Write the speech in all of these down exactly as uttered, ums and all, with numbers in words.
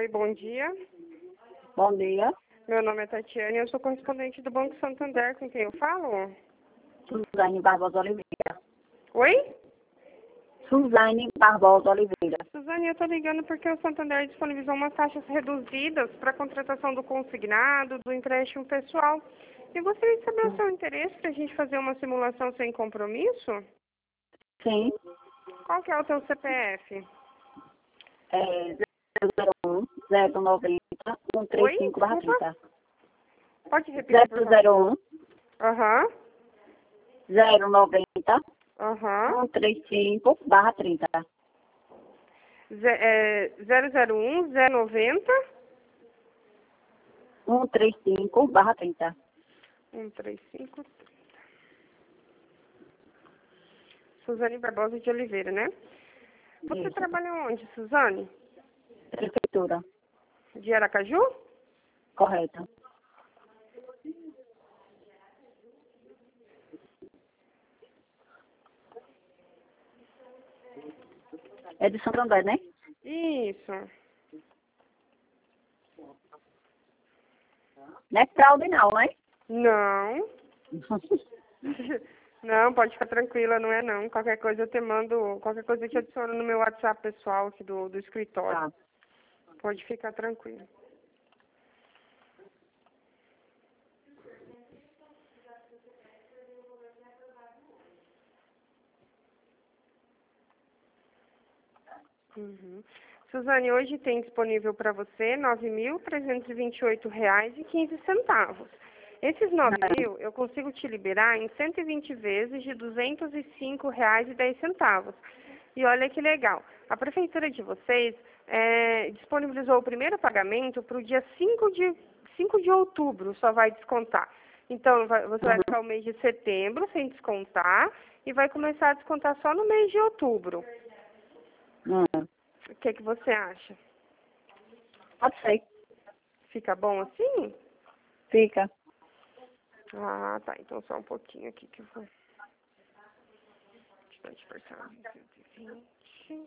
Oi, bom dia. Bom dia. Meu nome é Tatiane, eu sou correspondente do Banco Santander, com quem eu falo? Suzane Barbosa Oliveira. Oi? Suzane Barbosa Oliveira. Suzane, eu estou ligando porque o Santander disponibilizou umas taxas reduzidas para a contratação do consignado, do empréstimo pessoal. Eu gostaria de saber o seu interesse para a gente fazer uma simulação sem compromisso? Sim. Qual que é o seu C P F? É zero zero um, zero noventa, cento e trinta e cinco barra trinta. Pode repetir, por zero favor? zero um, Aham. zero noventa, Aham. cento e trinta e cinco barra trinta. Ze- é, zero zero um, zero noventa, cento e trinta e cinco barra trinta. cento e trinta e cinco. Suzane Barbosa de Oliveira, né? Você Isso. trabalha onde, Suzane? Prefeitura. De Aracaju? Correto. É de Santander, né? Isso. Não é fraude não, né? Não. Não, pode ficar tranquila, não é não. Qualquer coisa eu te mando, qualquer coisa eu te adiciono no meu WhatsApp pessoal aqui do, do escritório. Tá. Pode ficar tranquila. Uhum. Suzane, hoje tem disponível para você nove mil trezentos e vinte e oito reais e quinze centavos. Esses nove mil eu consigo te liberar em cento e vinte vezes de duzentos e cinco reais e dez centavos. E olha que legal, a prefeitura de vocês é, disponibilizou o primeiro pagamento para o dia cinco de, cinco de outubro, só vai descontar. Então, vai, você vai ficar o mês de setembro sem descontar e vai começar a descontar só no mês de outubro. Hum. O que, que você acha? Pode ser. Fica bom assim? Fica. Ah, tá. Então só um pouquinho aqui que eu vou... Quantidade parcial cento e vinte.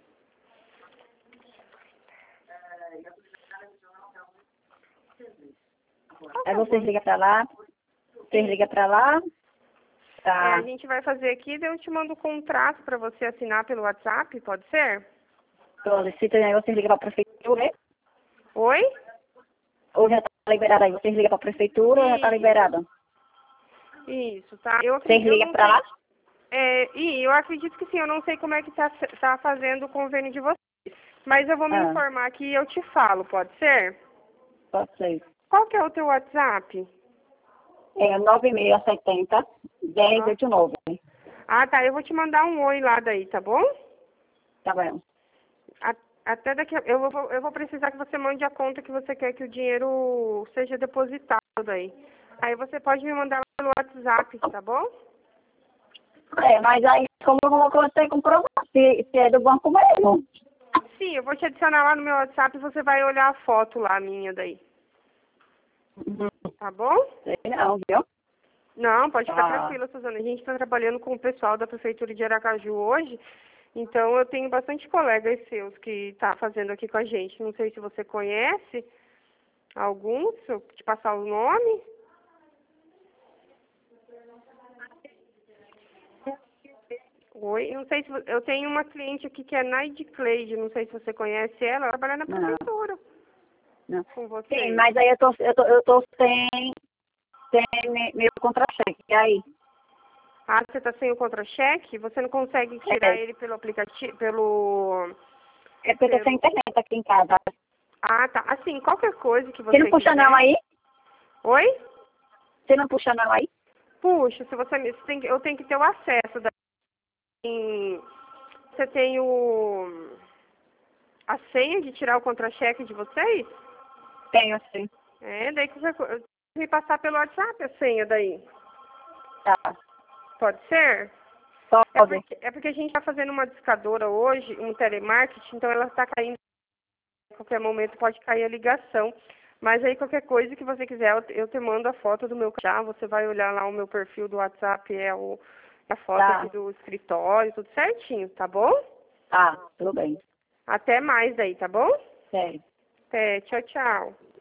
Aí vocês ligam pra lá. Vocês ligam pra lá. É, Tá. a gente vai fazer aqui, daí eu te mando o contrato para você assinar pelo WhatsApp, pode ser? Solicita aí, vocês ligam pra prefeitura, né? Oi? Ou já tá liberado aí? Vocês ligam pra prefeitura ou já tá Isso. liberado? Isso, tá? Eu Vocês acredito, eu ligam não pra sei. lá? É, e eu acredito que sim, eu não sei como é que tá, tá fazendo o convênio de vocês. Mas eu vou me Ah, informar aqui e eu te falo, pode ser? pode ser. Qual que é o teu WhatsApp? É nove seis sete zero, dez oito nove. Ah, tá. Eu vou te mandar um oi lá daí, tá bom? Tá bom. A- Até daqui. a- Eu vou, eu vou precisar que você mande a conta que você quer que o dinheiro seja depositado daí. Aí você pode me mandar lá pelo WhatsApp, tá bom? É, mas aí, como eu vou conseguir comprovar se, se é do banco mesmo? Sim, eu vou te adicionar lá no meu WhatsApp e você vai olhar a foto lá minha daí. Uhum. Tá bom? Sei não, viu? Não, pode ficar Tá. tranquila, Suzana. A gente está trabalhando com o pessoal da Prefeitura de Aracaju hoje. Então, eu tenho bastante colegas seus que tá fazendo aqui com a gente. Não sei se você conhece alguns, se eu te passar o nome. Oi, não sei se vo- eu tenho uma cliente aqui que é Naide Cleide, não sei se você conhece ela, ela trabalha na Não. prefeitura Não. com você. Sim, mas aí eu tô, eu tô, eu tô sem, sem me- meu contra-cheque. E aí? Ah, você está sem o contra-cheque? Você não consegue tirar É, ele pelo aplicativo, pelo... é porque eu tô sem internet aqui em casa. Ah, tá. Assim, qualquer coisa que você Você não puxa quiser. não aí? Oi? Você não puxa não aí? Puxa, se você, você tem, que- eu tenho que ter o acesso. Da, em- você tem o... a senha de tirar o contra-cheque de vocês? Tenho, sim. É, daí que você me passar pelo WhatsApp a senha daí. Tá. Pode ser? É Pode. porque, é porque a gente está fazendo uma discadora hoje, um telemarketing, então ela está caindo, a qualquer momento pode cair a ligação. Mas aí qualquer coisa que você quiser, eu te, eu te mando a foto do meu carro, você vai olhar lá o meu perfil do WhatsApp, é o, a foto Tá. aqui do escritório, tudo certinho, tá bom? Tá, tudo bem. Até mais daí, tá bom? Sério. Até. Tchau, tchau.